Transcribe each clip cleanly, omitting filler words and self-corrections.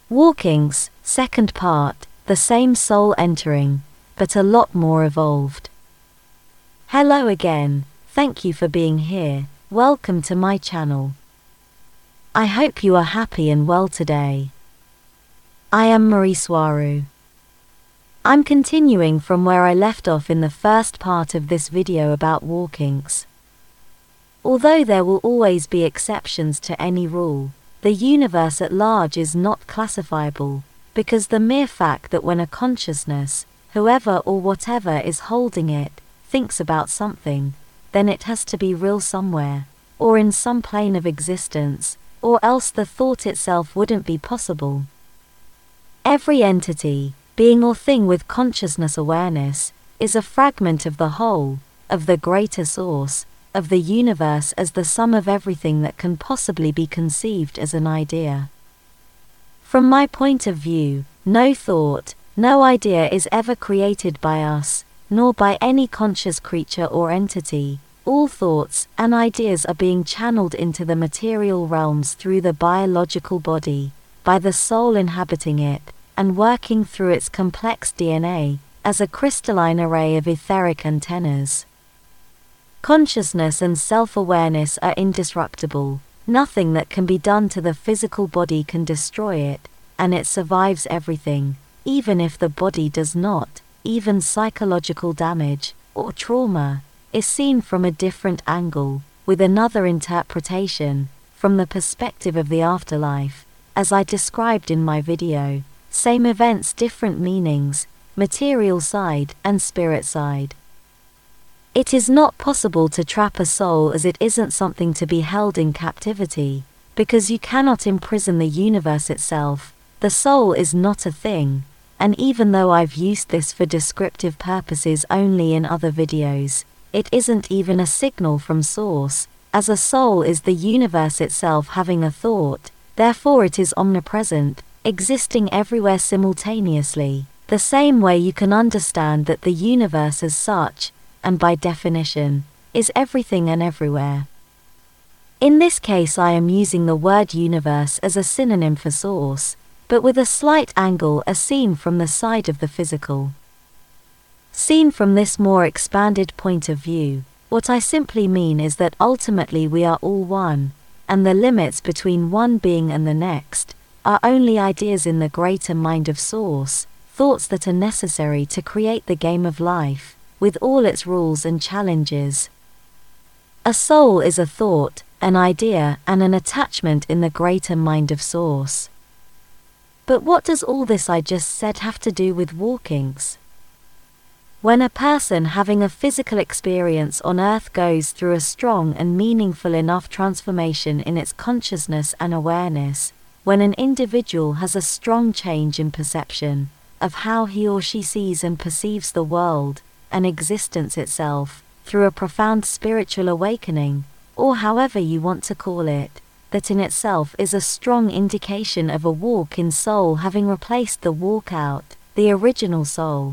Walkings, second part, the same soul entering, but a lot more evolved. Hello again, thank you for being here, welcome to my channel. I hope you are happy and well today. I am Marie Swaru. I'm continuing from where I left off in the first part of this video about walkings. Although there will always be exceptions to any rule, the universe at large is not classifiable, because the mere fact that when a consciousness, whoever or whatever is holding it, thinks about something, then it has to be real somewhere, or in some plane of existence, or else the thought itself wouldn't be possible. Every entity, being or thing with consciousness awareness, is a fragment of the whole, of the greater source, of the universe as the sum of everything that can possibly be conceived as an idea. From my point of view, no thought, no idea is ever created by us, nor by any conscious creature or entity. All thoughts and ideas are being channeled into the material realms through the biological body, by the soul inhabiting it, and working through its complex DNA, as a crystalline array of etheric antennas. Consciousness and self-awareness are indestructible. Nothing that can be done to the physical body can destroy it, and it survives everything, even if the body does not. Even psychological damage, or trauma, is seen from a different angle, with another interpretation, from the perspective of the afterlife, as I described in my video. Same events, different meanings, material side and spirit side. It is not possible to trap a soul as it isn't something to be held in captivity, because you cannot imprison the universe itself. The soul is not a thing, and even though I've used this for descriptive purposes only in other videos, it isn't even a signal from source, as a soul is the universe itself having a thought, therefore it is omnipresent, existing everywhere simultaneously, the same way you can understand that the universe as such, and by definition, is everything and everywhere. In this case I am using the word universe as a synonym for source, but with a slight angle as seen from the side of the physical. Seen from this more expanded point of view, what I simply mean is that ultimately we are all one, and the limits between one being and the next are only ideas in the greater mind of source, thoughts that are necessary to create the game of life, with all its rules and challenges. A soul is a thought, an idea, and an attachment in the greater mind of source. But what does all this I just said have to do with walkings? When a person having a physical experience on earth goes through a strong and meaningful enough transformation in its consciousness and awareness, when an individual has a strong change in perception of how he or she sees and perceives the world, and existence itself, through a profound spiritual awakening, or however you want to call it, that in itself is a strong indication of a walk-in soul having replaced the walk-out, the original soul.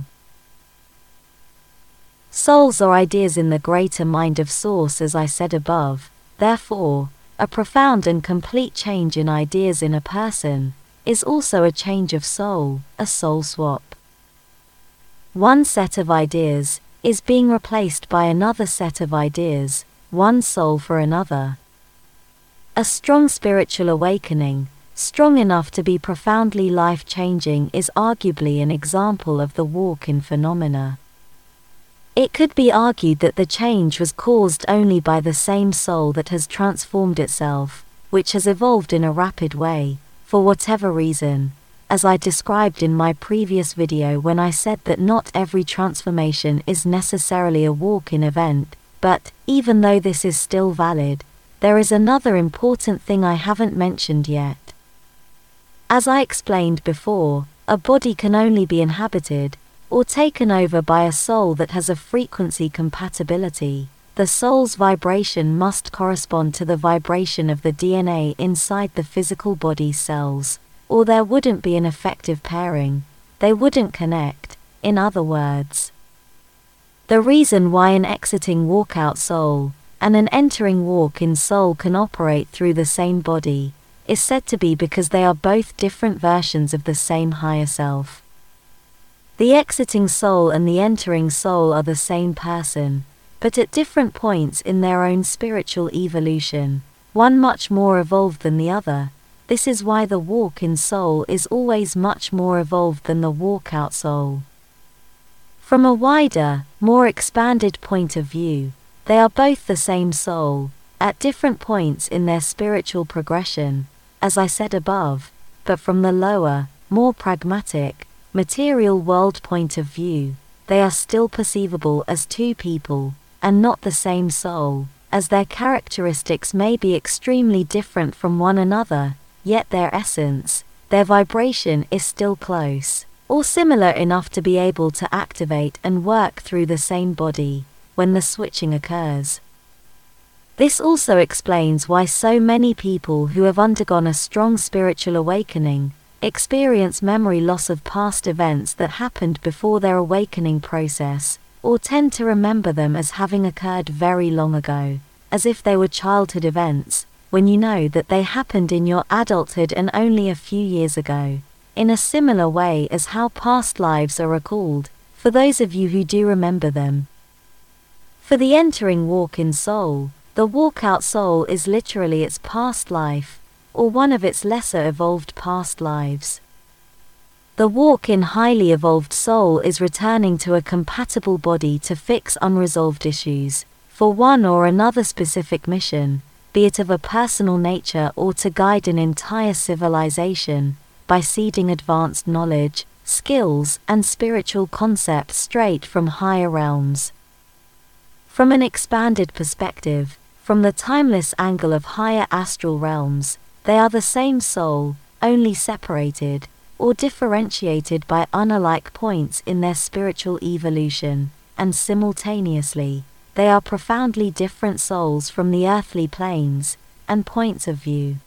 Souls are ideas in the greater mind of source as I said above, therefore, a profound and complete change in ideas in a person is also a change of soul, a soul swap. One set of ideas is being replaced by another set of ideas, one soul for another. A strong spiritual awakening, strong enough to be profoundly life-changing, is arguably an example of the walk-in phenomena. It could be argued that the change was caused only by the same soul that has transformed itself, which has evolved in a rapid way, for whatever reason, as I described in my previous video when I said that not every transformation is necessarily a walk-in event, but, even though this is still valid, there is another important thing I haven't mentioned yet. As I explained before, a body can only be inhabited, or taken over by a soul that has a frequency compatibility. The soul's vibration must correspond to the vibration of the DNA inside the physical body cells, or there wouldn't be an effective pairing, they wouldn't connect, in other words. The reason why an exiting walk-out soul and an entering walk-in soul can operate through the same body is said to be because they are both different versions of the same higher self. The exiting soul and the entering soul are the same person, but at different points in their own spiritual evolution, one much more evolved than the other. This is why the walk-in soul is always much more evolved than the walk-out soul. From a wider, more expanded point of view, they are both the same soul, at different points in their spiritual progression, as I said above, but from the lower, more pragmatic, material world point of view, they are still perceivable as two people, and not the same soul, as their characteristics may be extremely different from one another, yet their essence, their vibration is still close, or similar enough to be able to activate and work through the same body, when the switching occurs. This also explains why so many people who have undergone a strong spiritual awakening experience memory loss of past events that happened before their awakening process, or tend to remember them as having occurred very long ago, as if they were childhood events, when you know that they happened in your adulthood and only a few years ago, in a similar way as how past lives are recalled, for those of you who do remember them. For the entering walk-in soul, the walk-out soul is literally its past life, or one of its lesser evolved past lives. The walk-in highly evolved soul is returning to a compatible body to fix unresolved issues, for one or another specific mission, be it of a personal nature or to guide an entire civilization, by seeding advanced knowledge, skills, and spiritual concepts straight from higher realms. From an expanded perspective, from the timeless angle of higher astral realms, they are the same soul, only separated, or differentiated by unalike points in their spiritual evolution, and simultaneously, they are profoundly different souls from the earthly planes and points of view.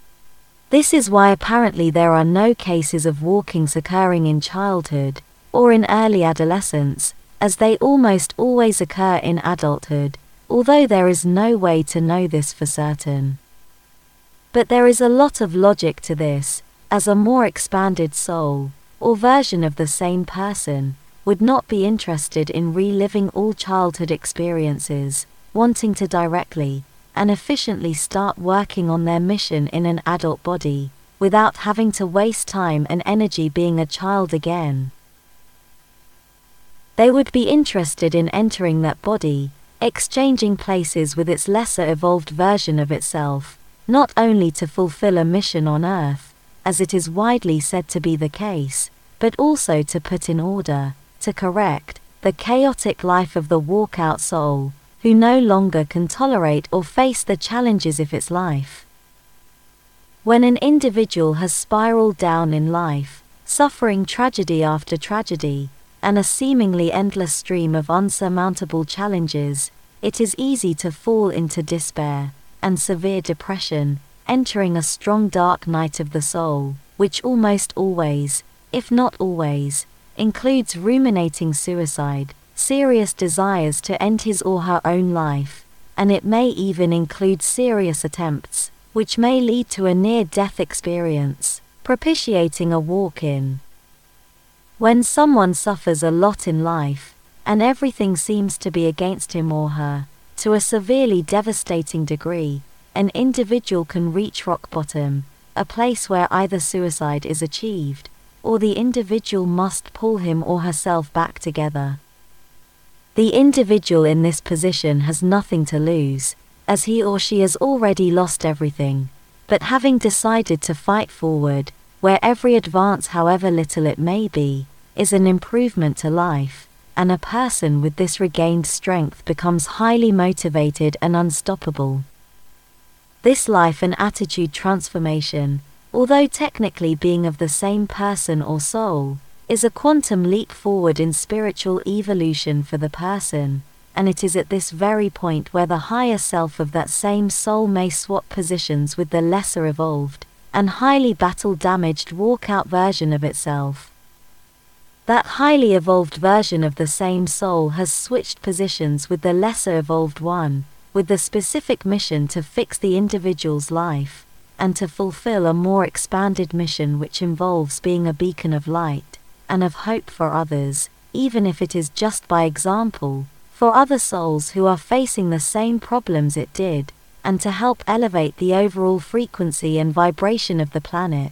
This is why apparently there are no cases of walkings occurring in childhood, or in early adolescence, as they almost always occur in adulthood, although there is no way to know this for certain. But there is a lot of logic to this, as a more expanded soul, or version of the same person, would not be interested in reliving all childhood experiences, wanting to directly and efficiently start working on their mission in an adult body, without having to waste time and energy being a child again. They would be interested in entering that body, exchanging places with its lesser evolved version of itself, not only to fulfill a mission on Earth, as it is widely said to be the case, but also to put in order, to correct, the chaotic life of the walk-out soul, who no longer can tolerate or face the challenges of its life. When an individual has spiraled down in life, suffering tragedy after tragedy, and a seemingly endless stream of unsurmountable challenges, it is easy to fall into despair and severe depression, entering a strong dark night of the soul, which almost always, if not always, includes ruminating suicide, serious desires to end his or her own life, and it may even include serious attempts, which may lead to a near-death experience, propitiating a walk-in. When someone suffers a lot in life, and everything seems to be against him or her, to a severely devastating degree, an individual can reach rock bottom, a place where either suicide is achieved, or the individual must pull him or herself back together. The individual in this position has nothing to lose, as he or she has already lost everything, but having decided to fight forward, where every advance, however little it may be, is an improvement to life, and a person with this regained strength becomes highly motivated and unstoppable. This life and attitude transformation, although technically being of the same person or soul, is a quantum leap forward in spiritual evolution for the person, and it is at this very point where the higher self of that same soul may swap positions with the lesser evolved and highly battle-damaged walk-out version of itself. That highly evolved version of the same soul has switched positions with the lesser evolved one, with the specific mission to fix the individual's life, and to fulfill a more expanded mission which involves being a beacon of light and of hope for others, even if it is just by example, for other souls who are facing the same problems it did, and to help elevate the overall frequency and vibration of the planet.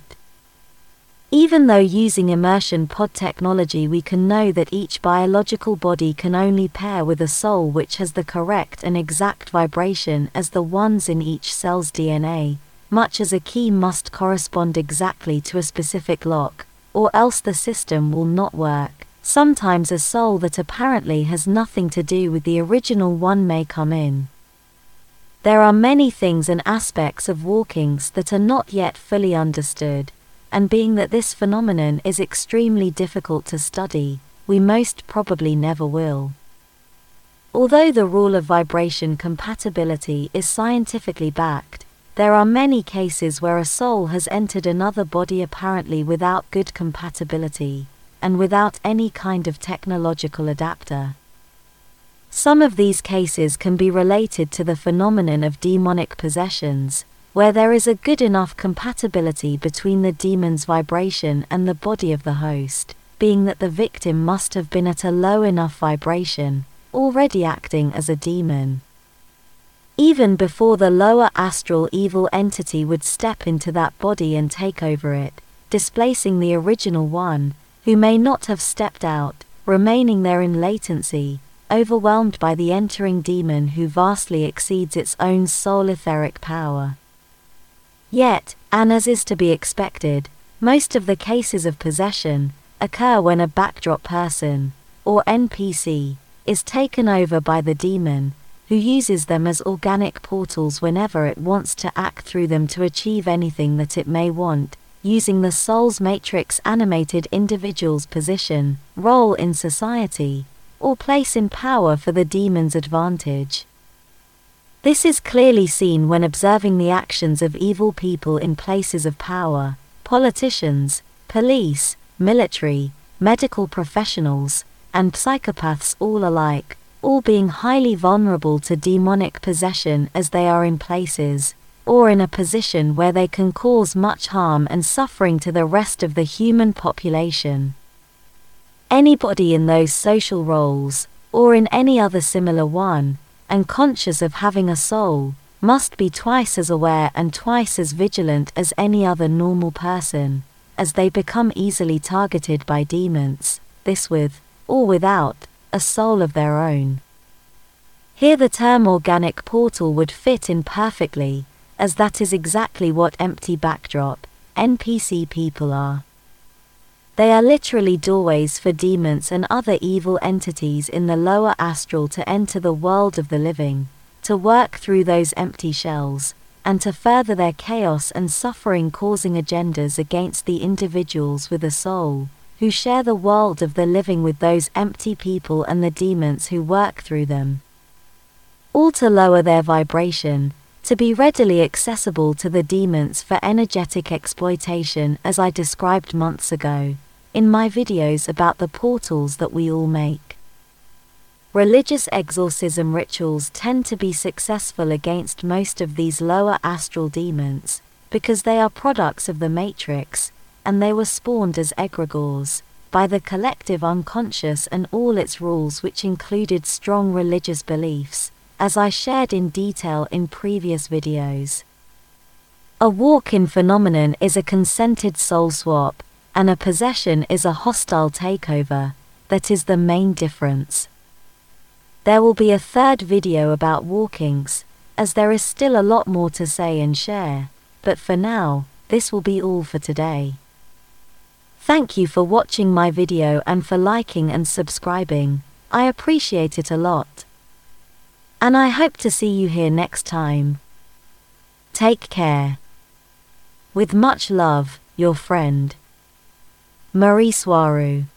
Even though using immersion pod technology we can know that each biological body can only pair with a soul which has the correct and exact vibration as the ones in each cell's DNA, much as a key must correspond exactly to a specific lock, or else the system will not work. Sometimes a soul that apparently has nothing to do with the original one may come in. There are many things and aspects of walkings that are not yet fully understood, and being that this phenomenon is extremely difficult to study, we most probably never will. Although the rule of vibration compatibility is scientifically backed, there are many cases where a soul has entered another body apparently without good compatibility, and without any kind of technological adapter. Some of these cases can be related to the phenomenon of demonic possessions, where there is a good enough compatibility between the demon's vibration and the body of the host, being that the victim must have been at a low enough vibration, already acting as a demon. Even before the lower astral evil entity would step into that body and take over it, displacing the original one, who may not have stepped out, remaining there in latency, overwhelmed by the entering demon who vastly exceeds its own soul etheric power. Yet, and as is to be expected, most of the cases of possession occur when a backdrop person, or NPC, is taken over by the demon, who uses them as organic portals whenever it wants to act through them to achieve anything that it may want, using the soul's matrix animated individual's position, role in society, or place in power for the demon's advantage. This is clearly seen when observing the actions of evil people in places of power, politicians, police, military, medical professionals, and psychopaths all alike, all being highly vulnerable to demonic possession as they are in places, or in a position where they can cause much harm and suffering to the rest of the human population. Anybody in those social roles, or in any other similar one, and conscious of having a soul, must be twice as aware and twice as vigilant as any other normal person, as they become easily targeted by demons, this with, or without, a soul of their own. Here the term organic portal would fit in perfectly, as that is exactly what empty backdrop, NPC people are. They are literally doorways for demons and other evil entities in the lower astral to enter the world of the living, to work through those empty shells, and to further their chaos and suffering causing agendas against the individuals with a soul, who share the world of the living with those empty people and the demons who work through them. All to lower their vibration, to be readily accessible to the demons for energetic exploitation, as I described months ago, in my videos about the portals that we all make. Religious exorcism rituals tend to be successful against most of these lower astral demons, because they are products of the matrix, and they were spawned as egregores, by the collective unconscious and all its rules, which included strong religious beliefs, as I shared in detail in previous videos. A walk-in phenomenon is a consented soul swap, and a possession is a hostile takeover. That is the main difference. There will be a third video about walkings, as there is still a lot more to say and share, but for now, this will be all for today. Thank you for watching my video and for liking and subscribing, I appreciate it a lot. And I hope to see you here next time. Take care. With much love, your friend, Marie Soirou.